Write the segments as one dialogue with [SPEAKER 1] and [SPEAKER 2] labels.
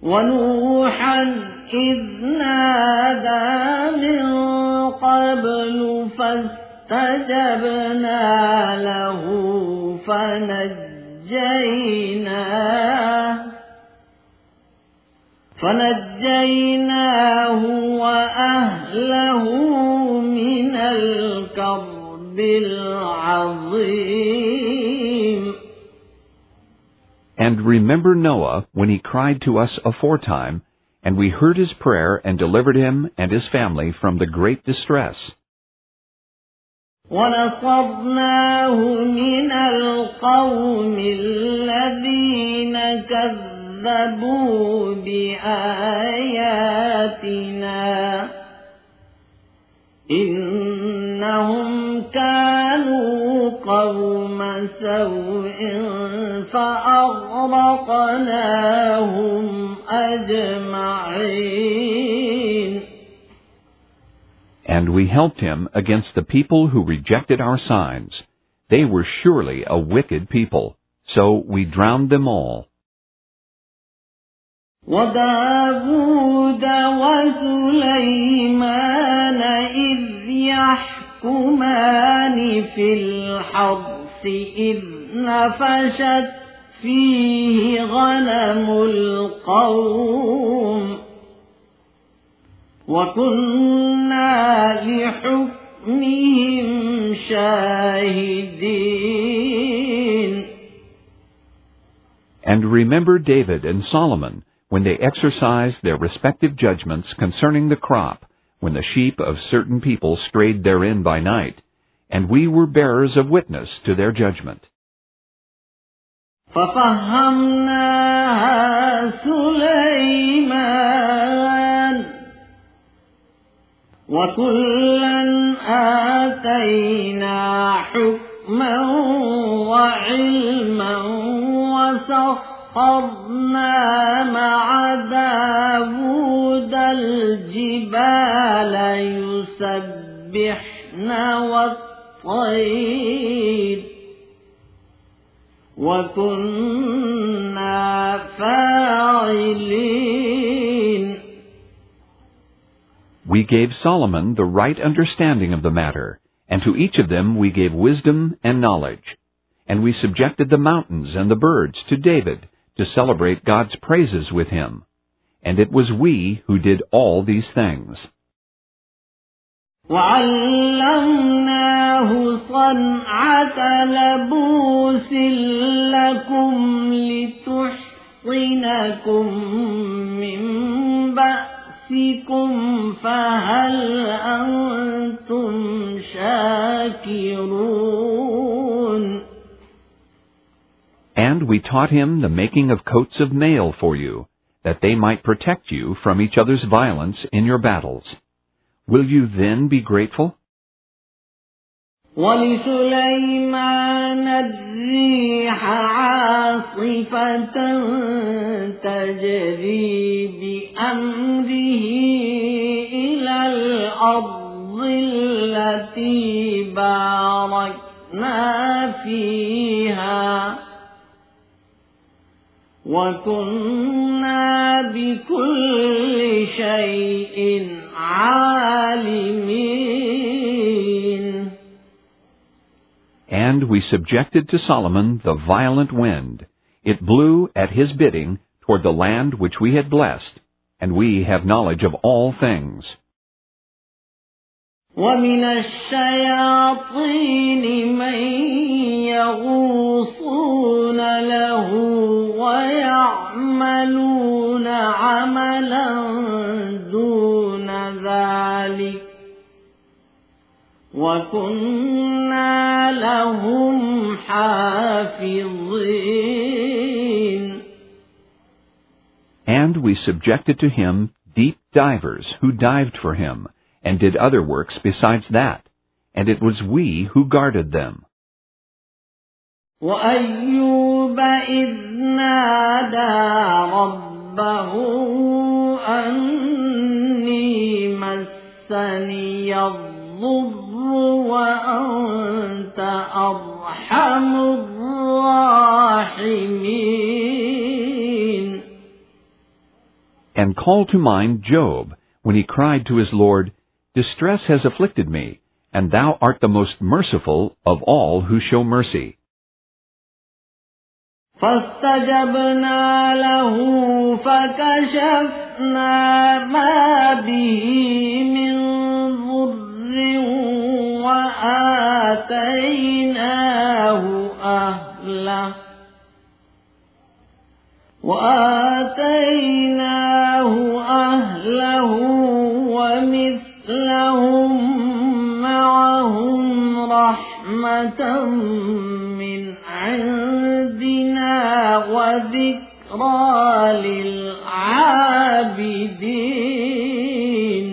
[SPEAKER 1] ونوحا إذ نادى من قبل فاستجبنا له فنجيناه وأهله من الكرب العظيم.
[SPEAKER 2] And remember Noah when he cried to us aforetime, and we heard his prayer and delivered him and his family from the great distress.
[SPEAKER 1] وَنَصَرْنَاهُ مِنَ الْقَوْمِ الَّذِينَ كَذَّبُوا بِآيَاتِنَا إِنَّهُمْ كَانُوا قَوْمَ سَوْءٍ فَأَغْرَقْنَاهُمْ أَجْمَعِينَ.
[SPEAKER 2] And we helped him against the people who rejected our signs. They were surely a wicked people, so we drowned them all.
[SPEAKER 1] وَدَاوُودَ وَسُلَيْمَانَ إِذْ يَحْكُمَانِ فِي الْحَرْثِ إِذْ نَفَشَتْ فِيهِ غَنَمُ الْقَوْمِ وَكُنَّا لِحُكْمِهِمْ شَاهِدِينَ.
[SPEAKER 2] And remember David and Solomon when they exercised their respective judgments concerning the crop, when the sheep of certain people strayed therein by night, and we were bearers of witness to their judgment.
[SPEAKER 1] فَفَهَّمْنَاهَا سُلَيْمَانَ وَكُلًّا آتَيْنَا حُكْمًا وَعِلْمًا وَسَخَّرْنَا مَعَ دَاوُودَ الْجِبَالَ يُسَبِّحْنَ وَالطَّيْرَ وَكُنَّا فَاعِلِينَ.
[SPEAKER 2] We gave Solomon the right understanding of the matter, and to each of them we gave wisdom and knowledge. And we subjected the mountains and the birds to David to celebrate God's praises with him. And it was we who did all these things.
[SPEAKER 1] وَعَلَّمْنَاهُ صَنْعَةَ لَبُوسٍ لَكُمْ لِتُحْصِنَكُمْ مِنْ بَأْسِكُمْ فَهَلْ أَنْتُمْ شَاكِرُونَ.
[SPEAKER 2] And we taught him the making of coats of mail for you, that they might protect you from each other's violence in your battles. Will you then be grateful?
[SPEAKER 1] وَلِسُلَيْمَانَ الرِّيحَ عَاصِفَةً تَجْرِي بِأَمْرِهِ إِلَى الْأَرْضِ الَّتِي بَارَكْنَا فِيهَا وَكُنَّا بِكُلِّ شَيْءٍ عَالِمِينَ.
[SPEAKER 2] And we subjected to Solomon the violent wind. It blew at his bidding toward the land which we had blessed, and we have knowledge of all things.
[SPEAKER 1] وَمِنَ الشَّيَاطِينِ مَن يَغُوصُونَ لَهُ وَيَعْمَلُونَ عَمَلًا دُونَ ذَلِكَ وَكُنَّا لَهُمْ حَافِظِينَ.
[SPEAKER 2] And we subjected to him deep divers who dived for him, and did other works besides that, and it was we who guarded them.
[SPEAKER 1] وَأَيُّوبَ إِذْ نَادَى رَبَّهُ أَنِّي مَسَّنِيَ الضُّرُّ وَأَنْتَ أَرْحَمُ الراحمين.
[SPEAKER 2] And call to mind Job, when he cried to his Lord, "Distress has afflicted me, and thou art the most merciful of all who show mercy."
[SPEAKER 1] فاستجبنا له فكشفنا ما به من ضر وآتيناه أهله ومثلهم معهم رحمة من عندنا وذكرى للعابدين.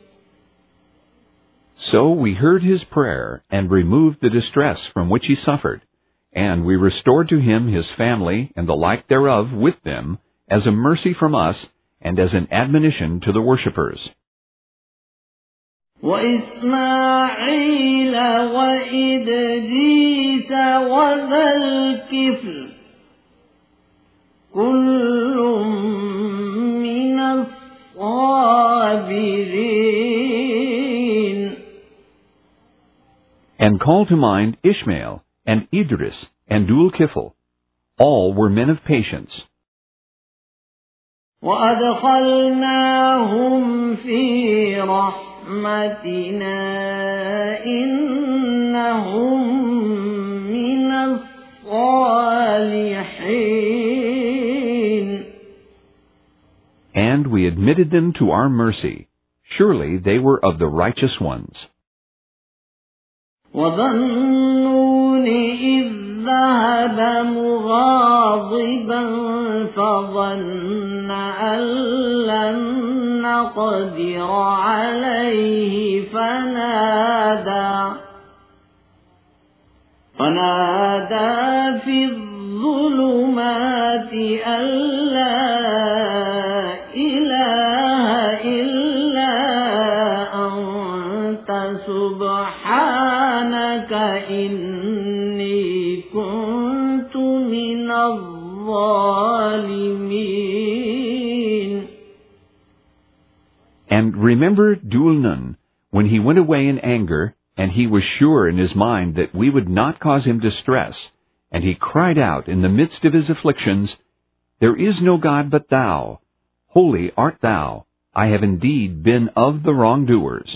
[SPEAKER 2] So we heard his prayer and removed the distress from which he suffered, and we restored to him his family and the like thereof with them, as a mercy from us and as an admonition to the worshippers.
[SPEAKER 1] وإسماعيل وإدريس وذا الكفل كل من الصابرين.
[SPEAKER 2] And call to mind Ishmael and Idris and Dul-Kifl. All were men of patience.
[SPEAKER 1] وأدخلناهم في رحمتنا إنهم من الصالحين.
[SPEAKER 2] And we admitted them to our mercy. Surely they were of the righteous ones.
[SPEAKER 1] وظنون إذ ذهب مغاضبا فظن أن لن نقدر عليه فنادى في الظلمات أن لا إله إلا أنت سبحانك إني كنت من الظالمين.
[SPEAKER 2] And remember Dul-Nun, when he went away in anger, and he was sure in his mind that we would not cause him distress, and he cried out in the midst of his afflictions, "There is no God but thou. Holy art thou. I have indeed been of the wrongdoers."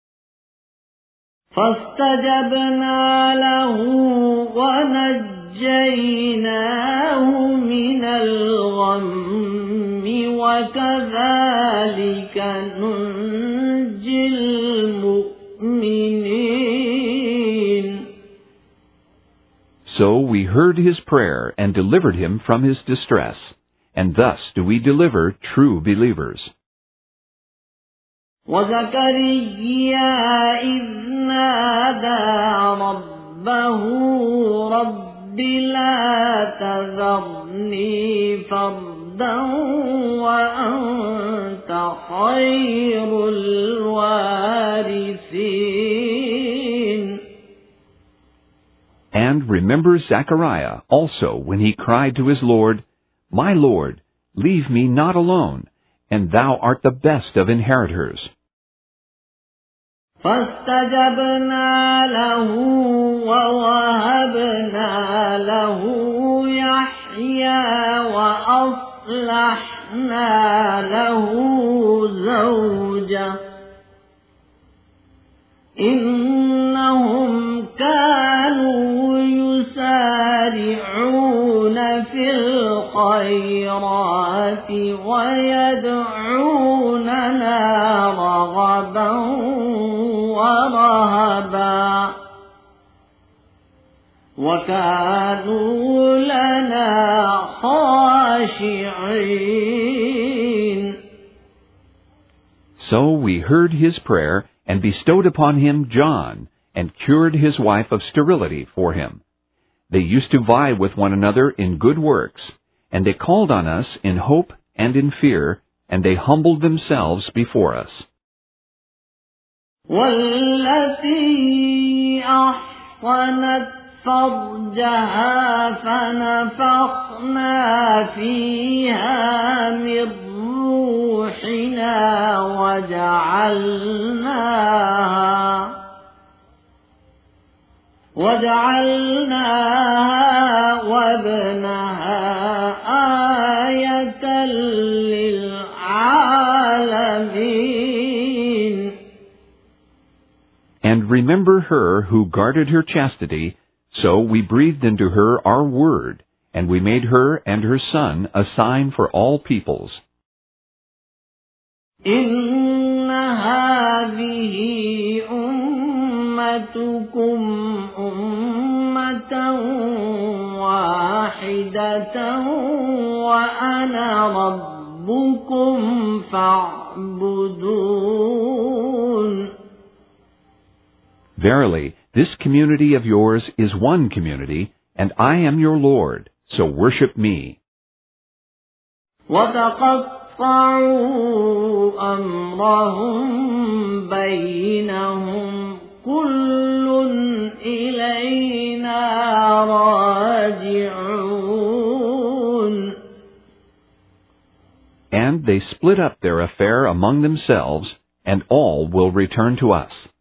[SPEAKER 1] فاستجبنا له ونجيناه من الغم وكذلك ننجي المؤمنين.
[SPEAKER 2] So we heard his prayer and delivered him from his distress, and thus do we deliver true believers.
[SPEAKER 1] وزكريا إذ نادى ربه رب لا تذرني فردا وأنت خير الوارثين.
[SPEAKER 2] And remember Zechariah also when he cried to his Lord, "My Lord, leave me not alone, and thou art the best of inheritors."
[SPEAKER 1] فاستجبنا له ووهبنا له يحيى وأصلحنا له زوجه إنهم كانوا يسارعون في الخيرات ويدعوننا رغبا ورهبا وكانوا لنا خاشعين.
[SPEAKER 2] So we heard his prayer and bestowed upon him John, and cured his wife of sterility for him. They used to vie with one another in good works, and they called on us in hope and in fear, and they humbled themselves before us.
[SPEAKER 1] والتي أحصنت فرجها فنفخنا فيها من للعالمين.
[SPEAKER 2] And remember her who guarded her chastity, so we breathed into her our word, and we made her and her son a sign for all peoples.
[SPEAKER 1] إن هذه أمتكم أمة واحدة وأنا ربكم فاعبدون.
[SPEAKER 2] Verily, this community of yours is one community, and I am your Lord, so worship me.
[SPEAKER 1] وتقطعوا أمرهم بينهم كل إلينا راجعون.
[SPEAKER 2] And they split up their affair among themselves, and all will return to us.